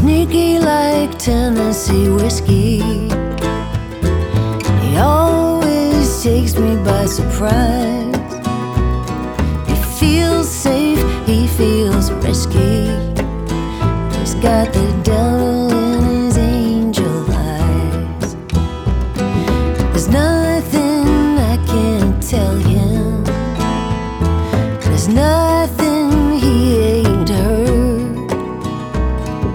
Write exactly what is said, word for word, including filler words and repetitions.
sneaky like Tennessee whiskey. He always takes me by surprise. He feels safe, he feels risky. He's got the devil